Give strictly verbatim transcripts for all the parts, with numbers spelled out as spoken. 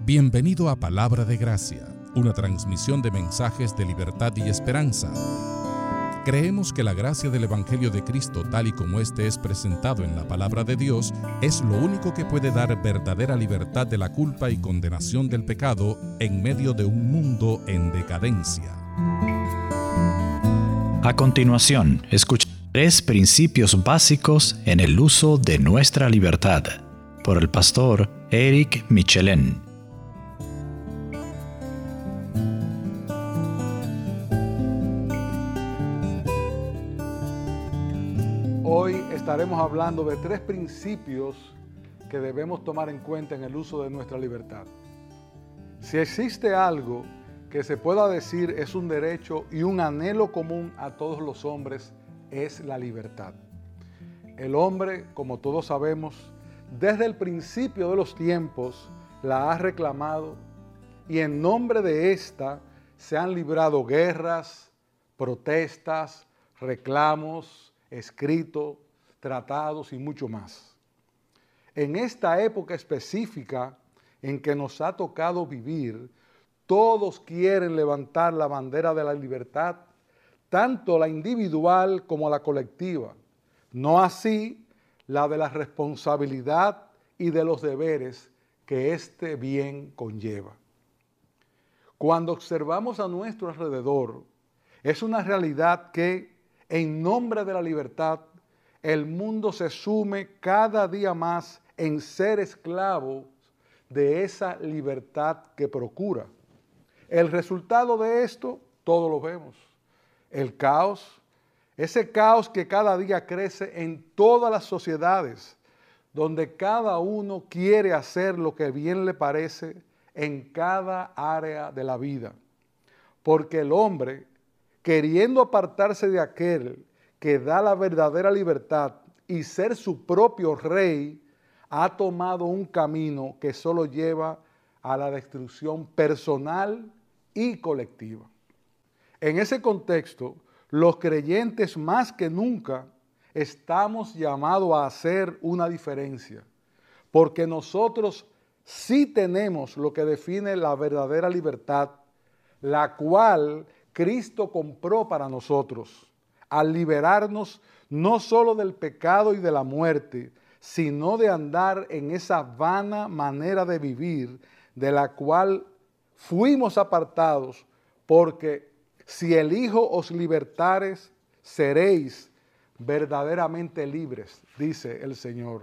Bienvenido a Palabra de Gracia, una transmisión de mensajes de libertad y esperanza. Creemos que la gracia del Evangelio de Cristo, tal y como éste es presentado en la Palabra de Dios, es lo único que puede dar verdadera libertad de la culpa y condenación del pecado en medio de un mundo en decadencia. A continuación, escucha tres principios básicos en el uso de nuestra libertad, por el pastor Eric Michelén. Hoy estaremos hablando de tres principios que debemos tomar en cuenta en el uso de nuestra libertad. Si existe algo que se pueda decir es un derecho y un anhelo común a todos los hombres, es la libertad. El hombre, como todos sabemos, desde el principio de los tiempos la ha reclamado y en nombre de esta se han librado guerras, protestas, reclamos, escritos, tratados y mucho más. En esta época específica en que nos ha tocado vivir, todos quieren levantar la bandera de la libertad, tanto la individual como la colectiva, no así la de la responsabilidad y de los deberes que este bien conlleva. Cuando observamos a nuestro alrededor, es una realidad que, en nombre de la libertad, el mundo se sume cada día más en ser esclavo de esa libertad que procura. El resultado de esto, todos lo vemos. El caos, ese caos que cada día crece en todas las sociedades, donde cada uno quiere hacer lo que bien le parece en cada área de la vida. Porque el hombre, queriendo apartarse de aquel que da la verdadera libertad y ser su propio rey, ha tomado un camino que solo lleva a la destrucción personal y colectiva. En ese contexto, los creyentes más que nunca estamos llamados a hacer una diferencia, porque nosotros sí tenemos lo que define la verdadera libertad, la cual Cristo compró para nosotros, al liberarnos no solo del pecado y de la muerte, sino de andar en esa vana manera de vivir de la cual fuimos apartados, porque si el Hijo os libertares, seréis verdaderamente libres, dice el Señor.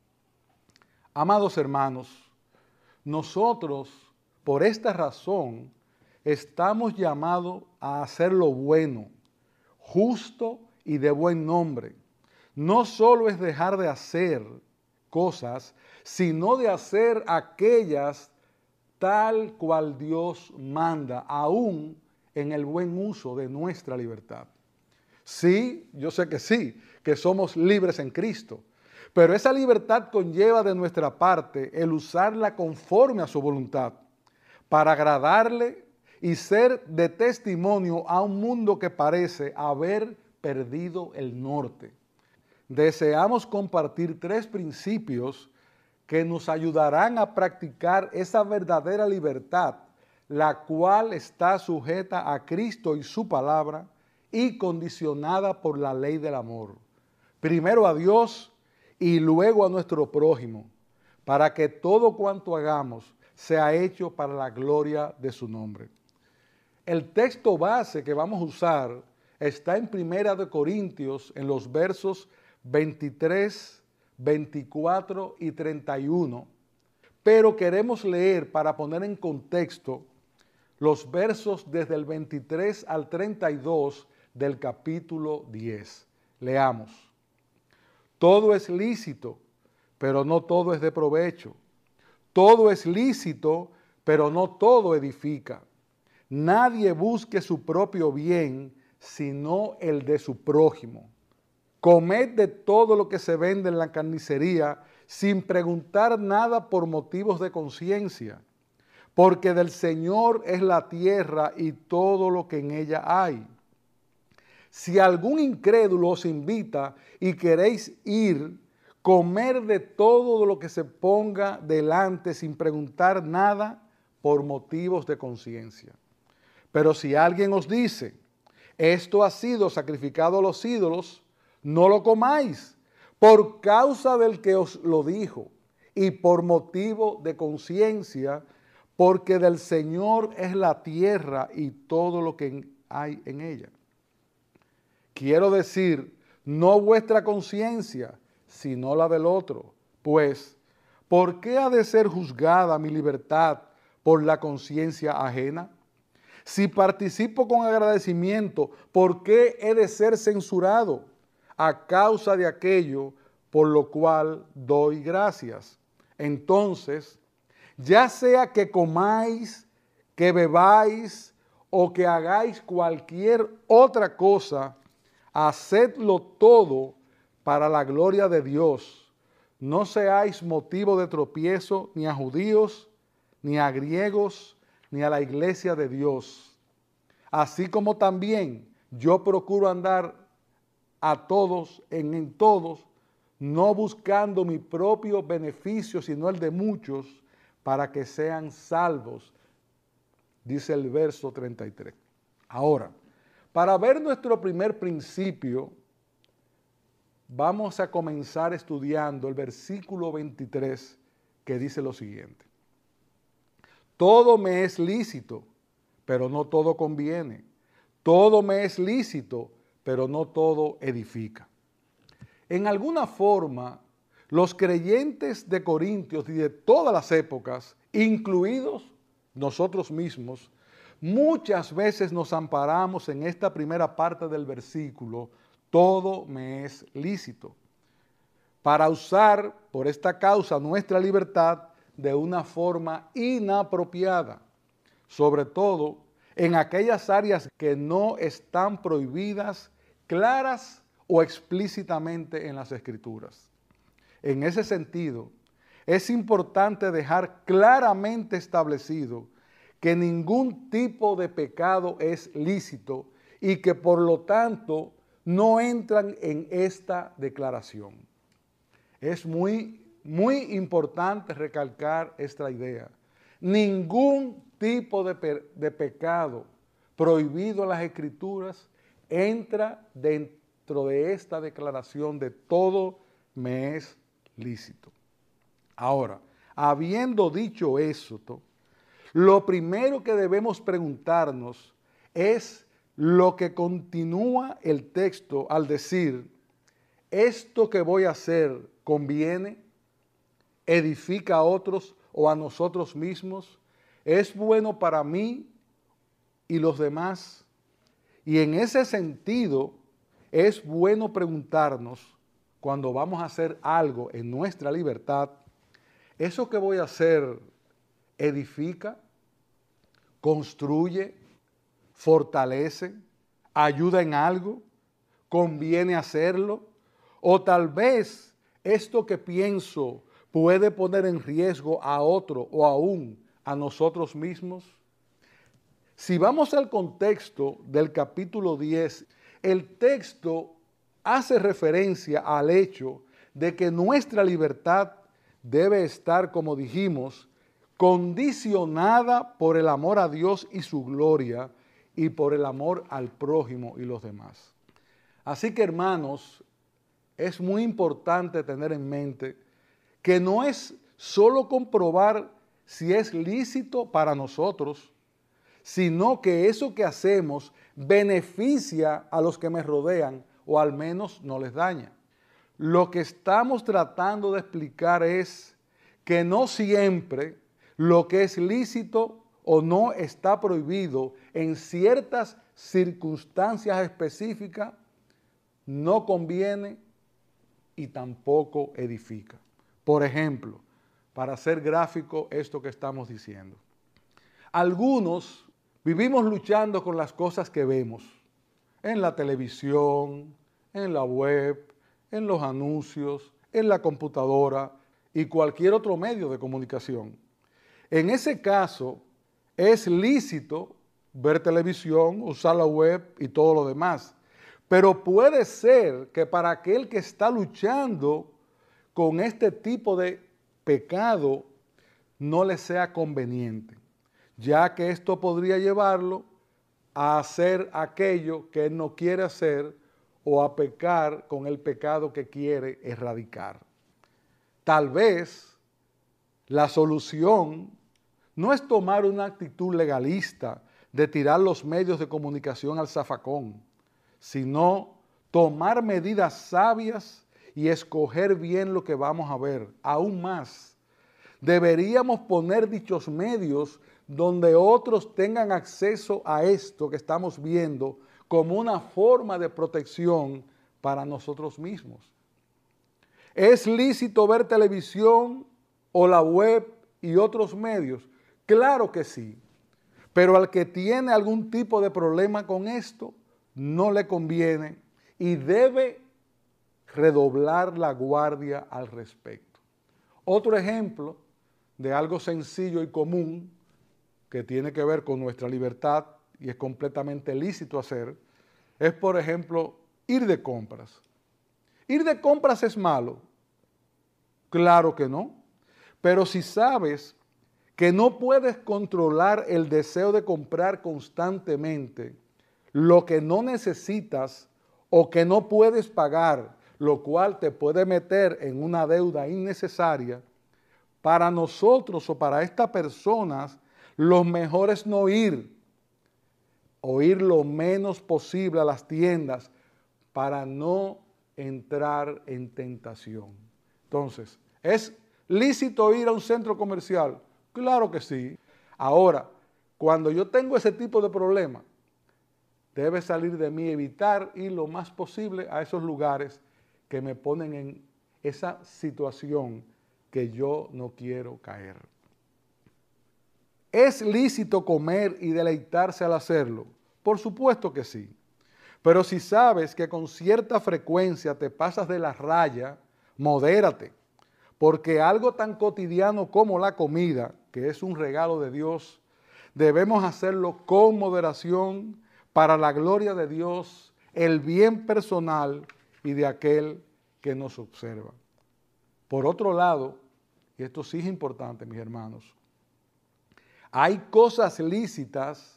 Amados hermanos, nosotros, por esta razón, estamos llamados a hacer lo bueno, justo y de buen nombre. No solo es dejar de hacer cosas, sino de hacer aquellas tal cual Dios manda, aún en el buen uso de nuestra libertad. Sí, yo sé que sí, que somos libres en Cristo, pero esa libertad conlleva de nuestra parte el usarla conforme a su voluntad, para agradarle y ser de testimonio a un mundo que parece haber perdido el norte. Deseamos compartir tres principios que nos ayudarán a practicar esa verdadera libertad, la cual está sujeta a Cristo y su palabra y condicionada por la ley del amor. Primero a Dios y luego a nuestro prójimo, para que todo cuanto hagamos sea hecho para la gloria de su nombre. El texto base que vamos a usar está en Primera de Corintios, en los versos veintitrés, veinticuatro y treinta y uno, pero queremos leer para poner en contexto los versos desde el veintitrés al treinta y dos del capítulo diez. Leamos. Todo es lícito, pero no todo es de provecho. Todo es lícito, pero no todo edifica. Nadie busque su propio bien, sino el de su prójimo. Comed de todo lo que se vende en la carnicería, sin preguntar nada por motivos de conciencia, porque del Señor es la tierra y todo lo que en ella hay. Si algún incrédulo os invita y queréis ir, comer de todo lo que se ponga delante sin preguntar nada, por motivos de conciencia. Pero si alguien os dice, esto ha sido sacrificado a los ídolos, no lo comáis, por causa del que os lo dijo, y por motivo de conciencia, porque del Señor es la tierra y todo lo que hay en ella. Quiero decir, no vuestra conciencia, sino la del otro. Pues, ¿por qué ha de ser juzgada mi libertad por la conciencia ajena? Si participo con agradecimiento, ¿por qué he de ser censurado a causa de aquello por lo cual doy gracias? Entonces, ya sea que comáis, que bebáis o que hagáis cualquier otra cosa, hacedlo todo para la gloria de Dios. No seáis motivo de tropiezo ni a judíos, ni a griegos, ni a la iglesia de Dios. Así como también yo procuro andar a todos, en, en todos, no buscando mi propio beneficio, sino el de muchos, para que sean salvos, dice el verso treinta y tres. Ahora, para ver nuestro primer principio, vamos a comenzar estudiando el versículo veintitrés, que dice lo siguiente. Todo me es lícito, pero no todo conviene. Todo me es lícito, pero no todo edifica. En alguna forma, los creyentes de Corintios y de todas las épocas, incluidos nosotros mismos, muchas veces nos amparamos en esta primera parte del versículo, todo me es lícito, para usar por esta causa nuestra libertad de una forma inapropiada, sobre todo en aquellas áreas que no están prohibidas, claras o explícitamente en las Escrituras. En ese sentido, es importante dejar claramente establecido que ningún tipo de pecado es lícito y que por lo tanto no entran en esta declaración. Es muy, muy importante recalcar esta idea. Ningún tipo de, pe de pecado prohibido en las Escrituras entra dentro de esta declaración de todo me es lícito. Ahora, habiendo dicho esto, lo primero que debemos preguntarnos es lo que continúa el texto al decir, ¿esto que voy a hacer conviene? ¿Edifica a otros o a nosotros mismos? ¿Es bueno para mí y los demás? Y en ese sentido, es bueno preguntarnos, cuando vamos a hacer algo en nuestra libertad, ¿eso que voy a hacer edifica, construye, fortalece, ayuda en algo, conviene hacerlo? O tal vez esto que pienso puede poner en riesgo a otro o aún a nosotros mismos. Si vamos al contexto del capítulo diez, el texto hace referencia al hecho de que nuestra libertad debe estar, como dijimos, condicionada por el amor a Dios y su gloria y por el amor al prójimo y los demás. Así que, hermanos, es muy importante tener en mente que no es solo comprobar si es lícito para nosotros, sino que eso que hacemos beneficia a los que me rodean o al menos no les daña. Lo que estamos tratando de explicar es que no siempre lo que es lícito o no está prohibido en ciertas circunstancias específicas no conviene y tampoco edifica. Por ejemplo, para hacer gráfico esto que estamos diciendo. Algunos vivimos luchando con las cosas que vemos en la televisión, en la web, en los anuncios, en la computadora y cualquier otro medio de comunicación. En ese caso, es lícito ver televisión, usar la web y todo lo demás. Pero puede ser que para aquel que está luchando con este tipo de pecado no le sea conveniente. ya que esto podría llevarlo a hacer aquello que él no quiere hacer o a pecar con el pecado que quiere erradicar. Tal vez la solución no es tomar una actitud legalista de tirar los medios de comunicación al zafacón, sino tomar medidas sabias y escoger bien lo que vamos a ver. Aún más, deberíamos poner dichos medios donde otros tengan acceso a esto que estamos viendo como una forma de protección para nosotros mismos. ¿Es lícito ver televisión o la web y otros medios? Claro que sí, pero al que tiene algún tipo de problema con esto, no le conviene y debe redoblar la guardia al respecto. Otro ejemplo de algo sencillo y común que tiene que ver con nuestra libertad y es completamente lícito hacer, es por ejemplo ir de compras. ¿Ir de compras es malo? Claro que no, pero si sabes que no puedes controlar el deseo de comprar constantemente lo que no necesitas o que no puedes pagar, lo cual te puede meter en una deuda innecesaria, para nosotros o para estas personas, lo mejor es no ir, o ir lo menos posible a las tiendas para no entrar en tentación. Entonces, ¿es lícito ir a un centro comercial? Claro que sí. Ahora, cuando yo tengo ese tipo de problema, debe salir de mí evitar ir lo más posible a esos lugares que me ponen en esa situación que yo no quiero caer. ¿Es lícito comer y deleitarse al hacerlo? Por supuesto que sí. Pero si sabes que con cierta frecuencia te pasas de la raya, modérate, porque algo tan cotidiano como la comida, que es un regalo de Dios, debemos hacerlo con moderación para la gloria de Dios, el bien personal y de aquel que nos observa. Por otro lado, y esto sí es importante, mis hermanos, hay cosas lícitas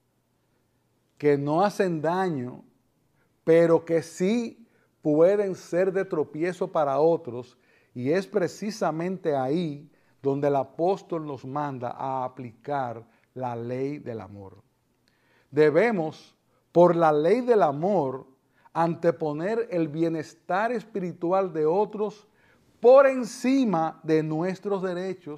que no hacen daño, pero que sí pueden ser de tropiezo para otros, y es precisamente ahí donde el apóstol nos manda a aplicar la ley del amor. Debemos, por la ley del amor, anteponer el bienestar espiritual de otros por encima de nuestros derechos,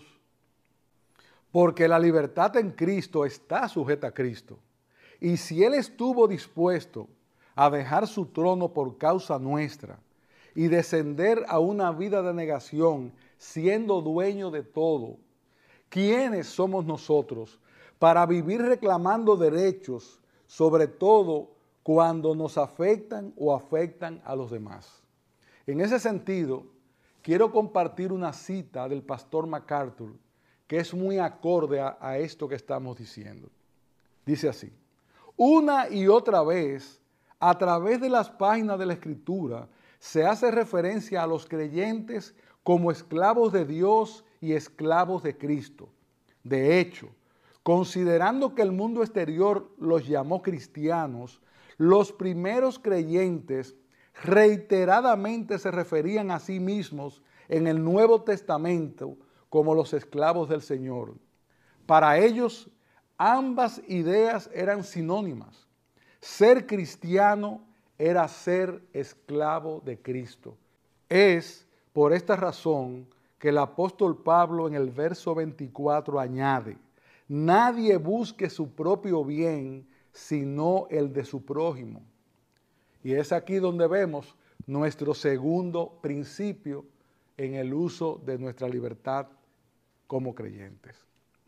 porque la libertad en Cristo está sujeta a Cristo. Y si Él estuvo dispuesto a dejar su trono por causa nuestra y descender a una vida de negación, siendo dueño de todo, ¿quiénes somos nosotros para vivir reclamando derechos, sobre todo cuando nos afectan o afectan a los demás? En ese sentido, quiero compartir una cita del pastor MacArthur que es muy acorde a, a esto que estamos diciendo. Dice así: una y otra vez, a través de las páginas de la Escritura, se hace referencia a los creyentes como esclavos de Dios y esclavos de Cristo. De hecho, considerando que el mundo exterior los llamó cristianos, los primeros creyentes reiteradamente se referían a sí mismos en el Nuevo Testamento como los esclavos del Señor. Para ellos, ambas ideas eran sinónimas. Ser cristiano era ser esclavo de Cristo. Es por esta razón que el apóstol Pablo en el verso veinticuatro añade: nadie busque su propio bien, sino el de su prójimo. Y es aquí donde vemos nuestro segundo principio en el uso de nuestra libertad como creyentes.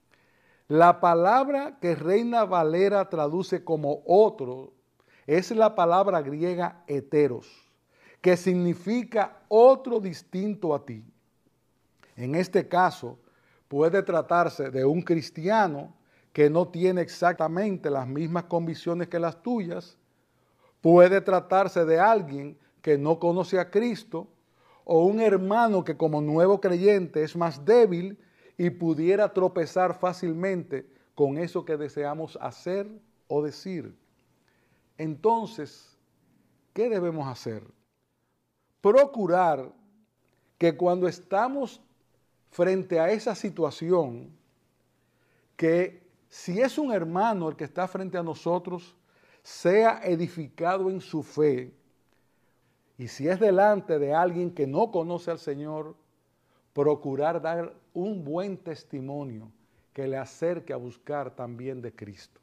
La palabra que Reina Valera traduce como otro es la palabra griega heteros, que significa otro distinto a ti. En este caso, puede tratarse de un cristiano que no tiene exactamente las mismas convicciones que las tuyas. Puede tratarse de alguien que no conoce a Cristo, o un hermano que como nuevo creyente es más débil y pudiera tropezar fácilmente con eso que deseamos hacer o decir. Entonces, ¿qué debemos hacer? Procurar que cuando estamos frente a esa situación, que si es un hermano el que está frente a nosotros, sea edificado en su fe. Y si es delante de alguien que no conoce al Señor, procurar dar un buen testimonio que le acerque a buscar también de Cristo.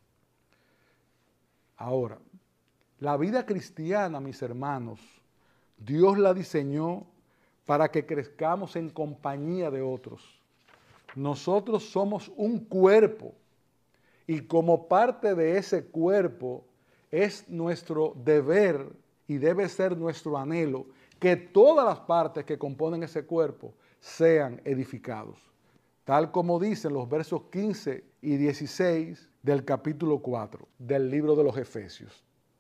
Ahora, la vida cristiana, mis hermanos, Dios la diseñó para que crezcamos en compañía de otros. Nosotros somos un cuerpo y como parte de ese cuerpo es nuestro deber y debe ser nuestro anhelo que todas las partes que componen ese cuerpo sean edificados, tal como dicen los versos quince y dieciséis del capítulo cuatro del libro de los Efesios.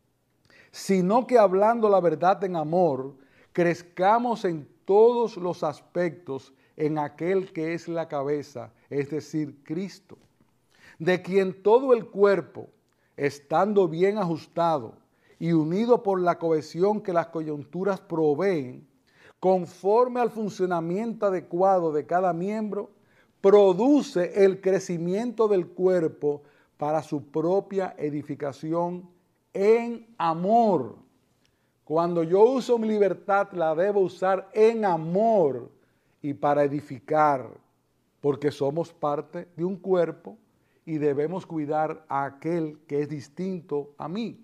Sino que hablando la verdad en amor, crezcamos en todos los aspectos en aquel que es la cabeza, es decir, Cristo, de quien todo el cuerpo, estando bien ajustado y unido por la cohesión que las coyunturas proveen, conforme al funcionamiento adecuado de cada miembro, produce el crecimiento del cuerpo para su propia edificación en amor. Cuando yo uso mi libertad, la debo usar en amor y para edificar, porque somos parte de un cuerpo y debemos cuidar a aquel que es distinto a mí.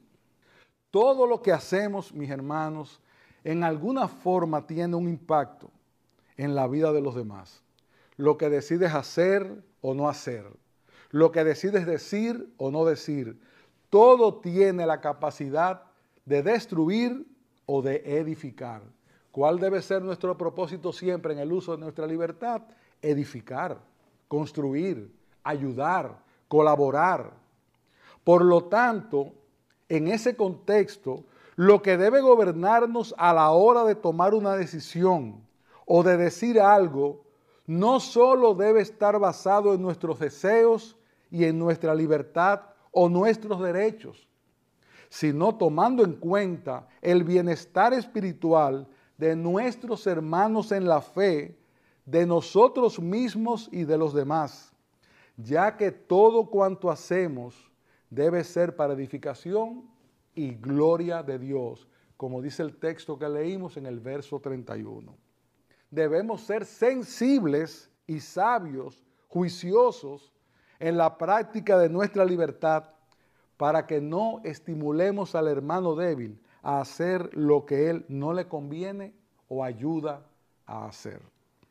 Todo lo que hacemos, mis hermanos, en alguna forma tiene un impacto en la vida de los demás. Lo que decides hacer o no hacer, lo que decides decir o no decir, todo tiene la capacidad de destruir o de edificar. ¿Cuál debe ser nuestro propósito siempre en el uso de nuestra libertad? Edificar, construir, ayudar, colaborar. Por lo tanto, en ese contexto, lo que debe gobernarnos a la hora de tomar una decisión o de decir algo, no solo debe estar basado en nuestros deseos y en nuestra libertad o nuestros derechos, sino tomando en cuenta el bienestar espiritual de nuestros hermanos en la fe, de nosotros mismos y de los demás, ya que todo cuanto hacemos debe ser para edificación y gloria de Dios, como dice el texto que leímos en el verso treinta y uno. Debemos ser sensibles y sabios, juiciosos en la práctica de nuestra libertad, para que no estimulemos al hermano débil a hacer lo que él no le conviene o ayuda a hacer.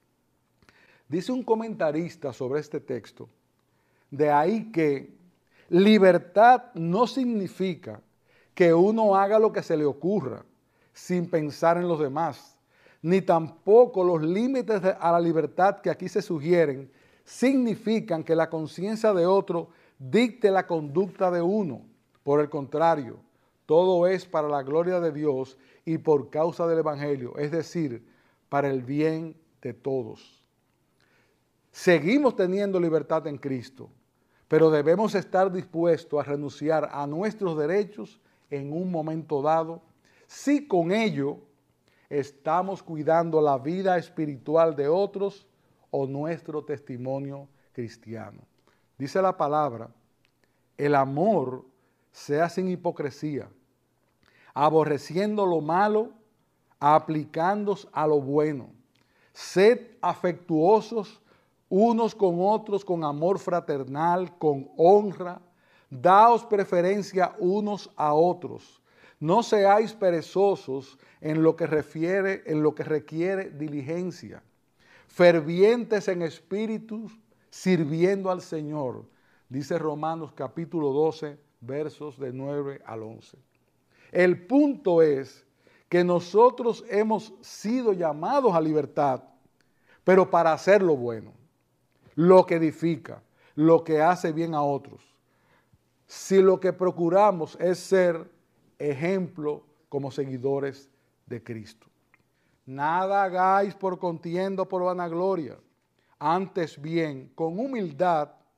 Dice un comentarista sobre este texto, de ahí que libertad no significa que uno haga lo que se le ocurra sin pensar en los demás, ni tampoco los límites de, a la libertad que aquí se sugieren significan que la conciencia de otro dicte la conducta de uno. Por el contrario, todo es para la gloria de Dios y por causa del Evangelio, es decir, para el bien de todos. Seguimos teniendo libertad en Cristo, pero debemos estar dispuestos a renunciar a nuestros derechos en un momento dado, si con ello estamos cuidando la vida espiritual de otros o nuestro testimonio cristiano. Dice la palabra, el amor sea sin hipocresía, aborreciendo lo malo, aplicándose a lo bueno. Sed afectuosos unos con otros con amor fraternal, con honra. Daos preferencia unos a otros. No seáis perezosos en lo que refiere, en lo que requiere diligencia. Fervientes en espíritu, sirviendo al Señor. Dice Romanos capítulo doce, versos de nueve al once. El punto es que nosotros hemos sido llamados a libertad, pero para hacer lo bueno, lo que edifica, lo que hace bien a otros. Si lo que procuramos es ser ejemplo como seguidores de Cristo. Nada hagáis por contienda o por vanagloria, antes bien, con humildad,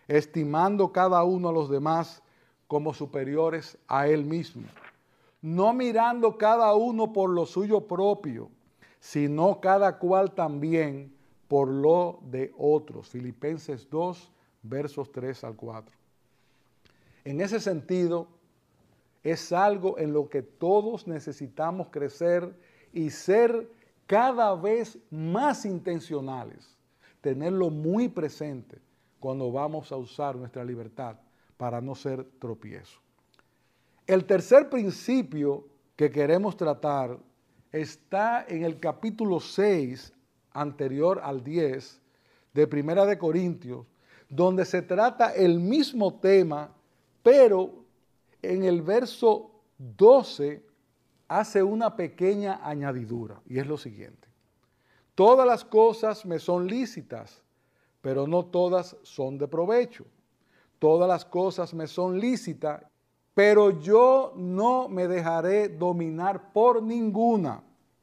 estimando cada uno a los demás como superiores a él mismo, no mirando cada uno por lo suyo propio, sino cada cual también por lo de otros. Filipenses dos, versos tres al cuatro. En ese sentido, es algo en lo que todos necesitamos crecer y ser cada vez más intencionales, tenerlo muy presente cuando vamos a usar nuestra libertad para no ser tropiezo. El tercer principio que queremos tratar está en el capítulo seis, anterior al diez, de Primera de Corintios, donde se trata el mismo tema, pero en el verso doce hace una pequeña añadidura, y es lo siguiente: todas las cosas me son lícitas, pero no todas son de provecho. Todas las cosas me son lícitas, pero yo no me dejaré dominar por ninguna.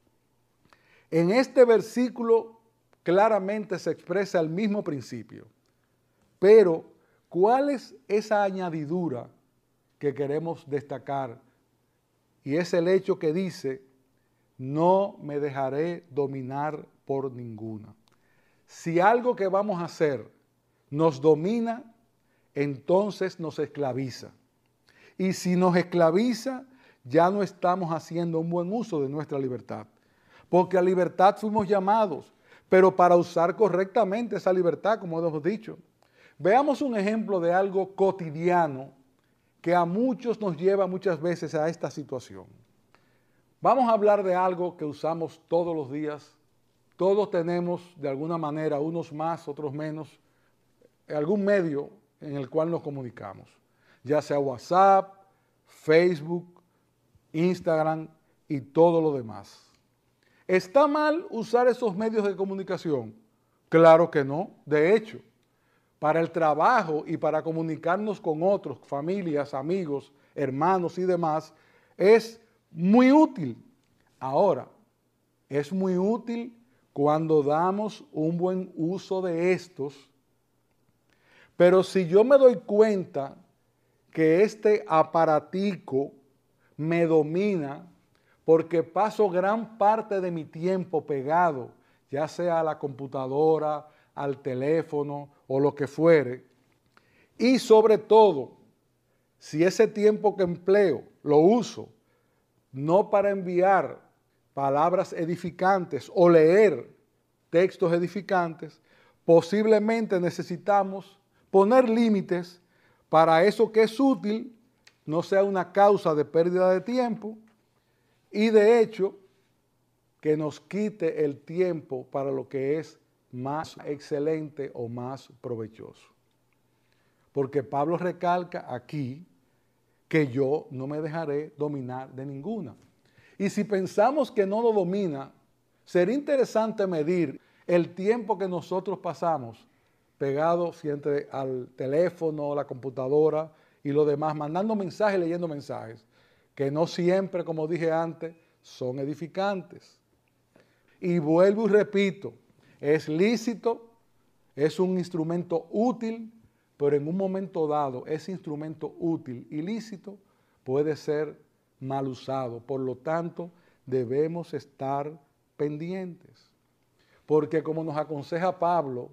En este versículo claramente se expresa el mismo principio, pero ¿cuál es esa añadidura que queremos destacar? Y es el hecho que dice, no me dejaré dominar por ninguna. Si algo que vamos a hacer nos domina, entonces nos esclaviza. Y si nos esclaviza, ya no estamos haciendo un buen uso de nuestra libertad. Porque a libertad fuimos llamados, pero para usar correctamente esa libertad, como hemos dicho. Veamos un ejemplo de algo cotidiano que a muchos nos lleva muchas veces a esta situación. Vamos a hablar de algo que usamos todos los días. Todos tenemos de alguna manera, unos más, otros menos, algún medio en el cual nos comunicamos, ya sea WhatsApp, Facebook, Instagram y todo lo demás. ¿Está mal usar esos medios de comunicación? Claro que no. De hecho, para el trabajo y para comunicarnos con otros, familias, amigos, hermanos y demás, es muy útil. Ahora, es muy útil cuando damos un buen uso de estos, pero si yo me doy cuenta que este aparatico me domina porque paso gran parte de mi tiempo pegado, ya sea a la computadora, al teléfono o lo que fuere, y sobre todo, si ese tiempo que empleo lo uso no para enviar palabras edificantes o leer textos edificantes, posiblemente necesitamos poner límites para eso que es útil, no sea una causa de pérdida de tiempo y de hecho que nos quite el tiempo para lo que es más excelente o más provechoso. Porque Pablo recalca aquí que yo no me dejaré dominar de ninguna. Y si pensamos que no lo domina, sería interesante medir el tiempo que nosotros pasamos pegados frente al teléfono, la computadora y lo demás, mandando mensajes, leyendo mensajes, que no siempre, como dije antes, son edificantes. Y vuelvo y repito, es lícito, es un instrumento útil, pero en un momento dado, ese instrumento útil y lícito puede ser mal usado. Por lo tanto, debemos estar pendientes. Porque como nos aconseja Pablo,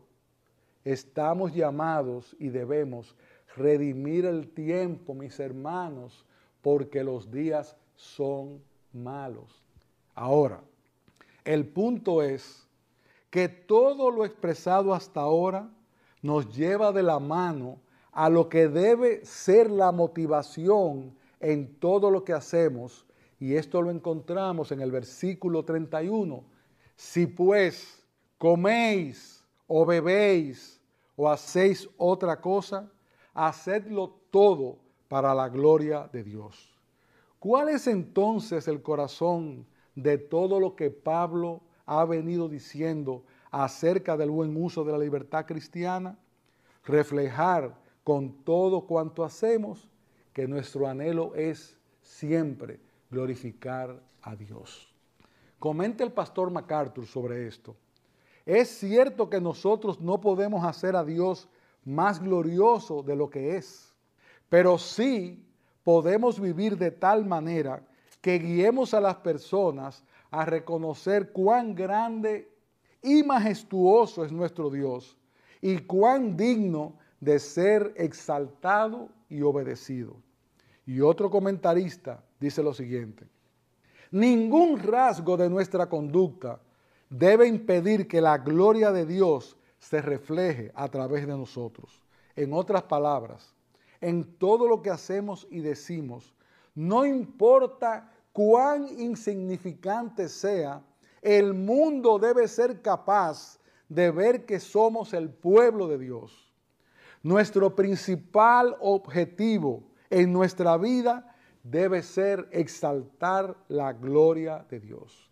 estamos llamados y debemos redimir el tiempo, mis hermanos, porque los días son malos. Ahora, el punto es que todo lo expresado hasta ahora nos lleva de la mano a lo que debe ser la motivación en todo lo que hacemos, y esto lo encontramos en el versículo treinta y uno. Si pues coméis o bebéis o hacéis otra cosa, hacedlo todo para la gloria de Dios. ¿Cuál es entonces el corazón de todo lo que Pablo ha venido diciendo acerca del buen uso de la libertad cristiana? Reflejar con todo cuanto hacemos que nuestro anhelo es siempre glorificar a Dios. Comenta el pastor MacArthur sobre esto. Es cierto que nosotros no podemos hacer a Dios más glorioso de lo que es. Pero sí podemos vivir de tal manera que guiemos a las personas a reconocer cuán grande y majestuoso es nuestro Dios y cuán digno de ser exaltado y obedecido. Y otro comentarista dice lo siguiente: ningún rasgo de nuestra conducta debe impedir que la gloria de Dios se refleje a través de nosotros. En otras palabras, en todo lo que hacemos y decimos, no importa cuán insignificante sea, el mundo debe ser capaz de ver que somos el pueblo de Dios. Nuestro principal objetivo en nuestra vida debe ser exaltar la gloria de Dios.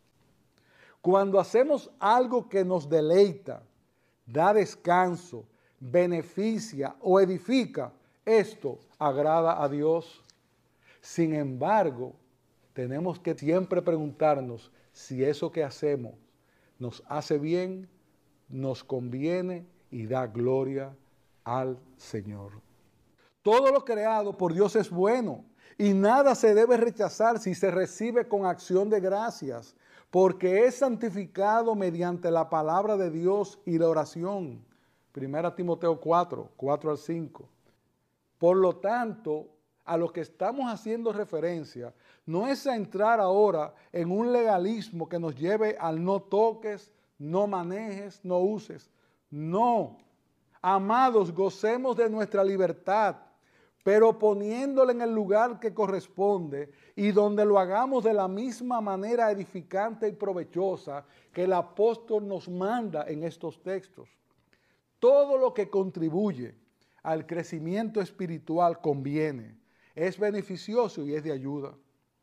Cuando hacemos algo que nos deleita, da descanso, beneficia o edifica, esto agrada a Dios. Sin embargo, tenemos que siempre preguntarnos si eso que hacemos nos hace bien, nos conviene y da gloria al Señor. Todo lo creado por Dios es bueno y nada se debe rechazar si se recibe con acción de gracias, porque es santificado mediante la palabra de Dios y la oración. Primera Timoteo cuatro, cuatro al cinco. Por lo tanto, a lo que estamos haciendo referencia no es a entrar ahora en un legalismo que nos lleve al no toques, no manejes, no uses. No. Amados, gocemos de nuestra libertad, pero poniéndola en el lugar que corresponde y donde lo hagamos de la misma manera edificante y provechosa que el apóstol nos manda en estos textos. Todo lo que contribuye al crecimiento espiritual conviene, es beneficioso y es de ayuda.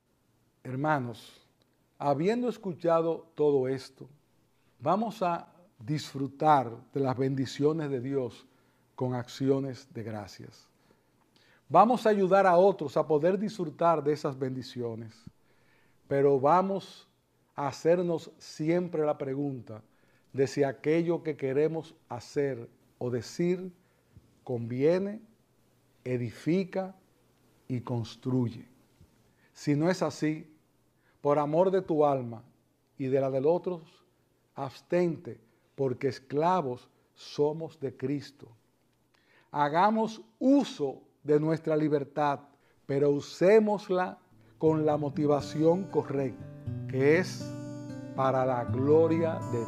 Hermanos, habiendo escuchado todo esto, vamos a disfrutar de las bendiciones de Dios con acciones de gracias. Vamos a ayudar a otros a poder disfrutar de esas bendiciones, pero vamos a hacernos siempre la pregunta de si aquello que queremos hacer o decir conviene, edifica y construye. Si no es así, por amor de tu alma y de la del otro, abstente, porque esclavos somos de Cristo. Hagamos uso de nuestra libertad, pero usémosla con la motivación correcta, que es para la gloria de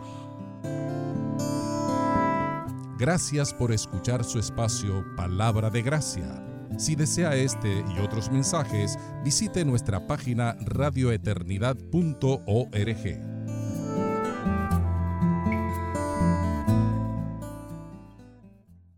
Dios. Gracias por escuchar su espacio Palabra de Gracia. Si desea este y otros mensajes, visite nuestra página radio eternidad punto org.